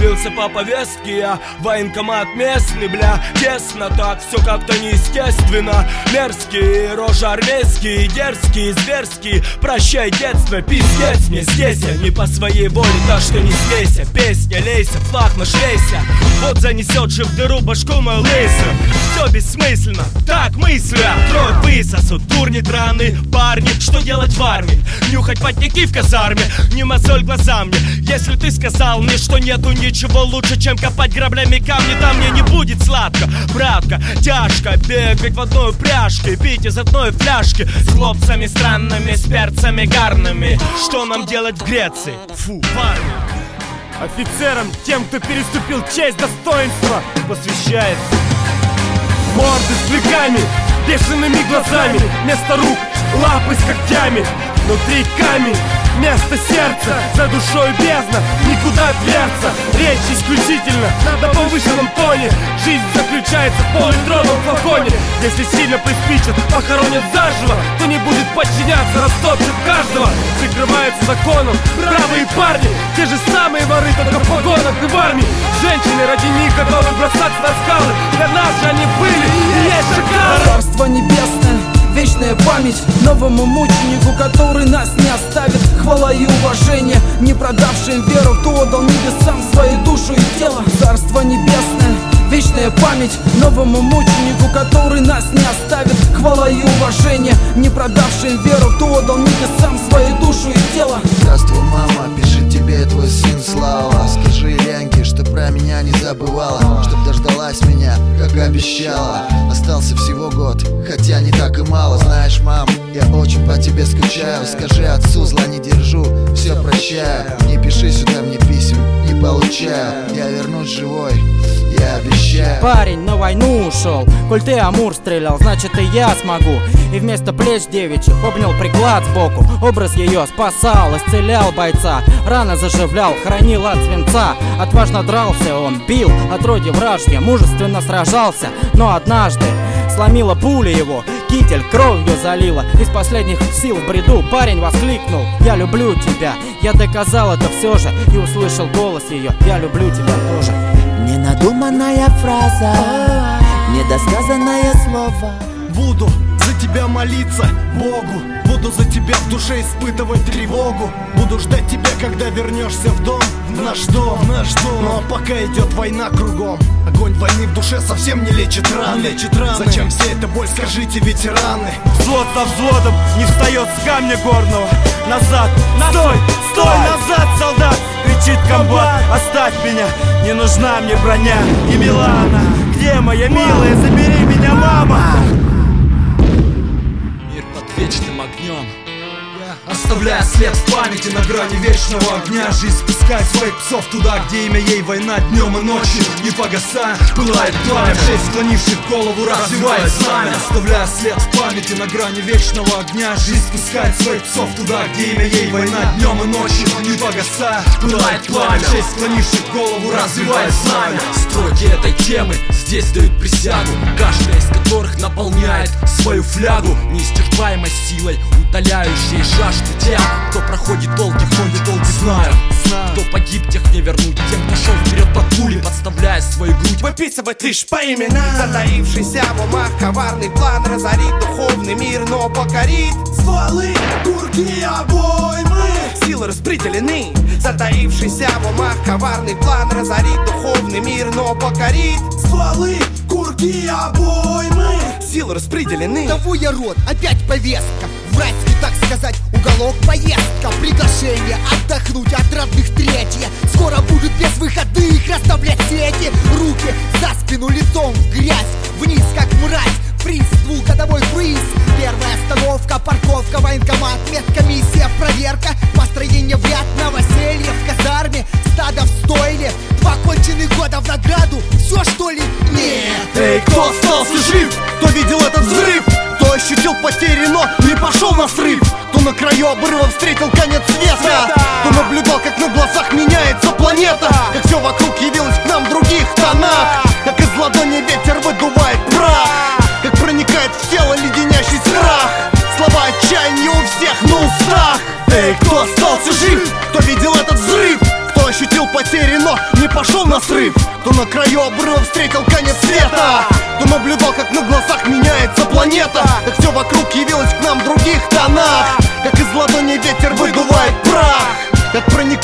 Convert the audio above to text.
Явился по повестке я, военкомат местный, бля. Тесно так, все как-то неестественно. Мерзкие рожи армейские, дерзкие, зверские. Прощай детство, пиздец мне здесь я. Не по своей воле, так что не смейся. Песня, лейся, флаг наш лейся. Вот занесет же в дыру башку мою лысую. Все бессмысленно, так мысля. Кровь высосут, дурни драные парни. Что делать в армии? Нюхать потники в казарме. Не мозоль глаза мне. Если ты сказал мне, что нету ничего лучше, чем копать граблями камни, там мне не будет сладко, братка. Тяжко бегать в одной упряжке, пить из одной фляжки с хлопцами странными, с перцами гарными. Что нам делать в Греции? Фу, парни. Офицерам, тем, кто переступил честь, достоинства, посвящается. Морды с клыками, бешеными глазами, вместо рук лапы с когтями. Внутри камень, место сердца, за душой бездна, никуда дверца. Речь исключительно на повышенном тоне. Жизнь заключается в пол-литровом флаконе. Если сильно приспичат, похоронят заживо. Кто не будет подчиняться, растопчет каждого. Прикрываются законом бравые парни, те же самые воры, только в погонах и в армии. Женщины ради них готовы бросаться на скалы. Для нас же они были и есть шакалы. Царство небесное, вечная память новому мученику, который нас не оставит. Хвала и уважение не продавшим веру, кто отдал небесам свою душу и тело. Царство небесное, вечная память новому мученику, который нас не оставит. Хвала и уважение не продавшим веру, кто отдал небесам свою душу и тело. Здравствуй, мама, пишет тебе твой сын Слава. Скажи Ленке, что про меня не забывала, чтоб дождалась меня, как обещала. Остался всего год, хотя не так и мало. Знаешь, мам, я очень по тебе скучаю. Скажи отцу, зла не держу, все прощаю. Не пиши сюда мне писем, не получаю. Я вернусь живой, я обещаю. Парень на войну ушел, коль ты Амур стрелял, значит и я смогу. И вместо плеч девичьих обнял приклад сбоку. Образ ее спасал, исцелял бойца, рано заживлял, хранил от свинца. Отважно дрался он, бил отродье вражье, мужественно сражался. Но однажды сломила пуля его, китель кровью залила. Из последних сил в бреду парень воскликнул: я люблю тебя. Я доказал это все же и услышал голос ее: я люблю тебя тоже. Ненадуманная фраза, недосказанное слово. Буду за тебя молиться Богу, буду за тебя в душе испытывать тревогу. Буду ждать тебя, когда вернешься в дом, в наш дом, Ну а пока идет война кругом, огонь войны в душе совсем не лечит раны. Зачем вся эта боль, скажите, ветераны? Взвод за взводом не встает с камня горного. Назад, стой, назад, солдат! Кричит комбат: оставь меня, не нужна мне броня и Милана. Где моя милая, забери меня, мама! Мир под вечным огнем, оставляя след в памяти на грани вечного огня. Жизнь спускает своих псов туда, где имя ей война. Днем и ночью, не погасая, пылает пламя. Шесть склонивших голову развивает знамя. Оставляя след в памяти на грани вечного огня. Жизнь спускает своих псов туда, где имя ей война. Днем и ночью, не погасая, пылает пламя. Шесть склонивших голову развивает знамя. Строки этой темы здесь дают присягу, каждая из которых наполняет свою флягу неисчерпаемой силой, утоляющей жажду тем, кто проходит долгий знаю, кто погиб, тех не вернуть. Тем, кто шел вперед под пули, подставляя свою грудь, выписывать лишь по именам. Затаившийся в умах коварный план разорит духовный мир, но покорит стволы, курки, обоймы. Силы распределены. Затаившийся в умах коварный план разорит духовный мир, но покорит стволы, курки, обоймы. Силы распределены. Того я род, опять повестка. Врачский, так сказать, уголок, поездка. Приглашение отдохнуть от родных третье. Скоро будут без выходных расставлять сети. Руки за спину, лицом в грязь. Вниз, как мразь, приз, двухгодовой круиз. Первая остановка, парковка, военкомат, медкомиссия, проверка. Построение в ряд, новоселье в казарме. Стадо в стойле, 2 конченых года в награду. Все, что ли? Нет. Эй, кто остался жив? Кто видел этот взрыв? Кто ощутил потери, но не пошел на срыв? Кто на краю обрыва встретил конец света? Кто наблюдал, как на глазах меняется планета? Как все вокруг явилось к нам в других тонах? Как из ладони ветер выдувает прах? Как проникает в тело леденящий страх? Слова отчаяния у всех на устах. Эй, кто остался жив? Кто видел этот взрыв? Кто ощутил потери, но не пошел на срыв. Кто на краю обрыва встретил конец света, кто наблюдал, как на глазах меняется планета, как все вокруг явилось к нам в других тонах, как из ладони ветер выдувает прах, как проникает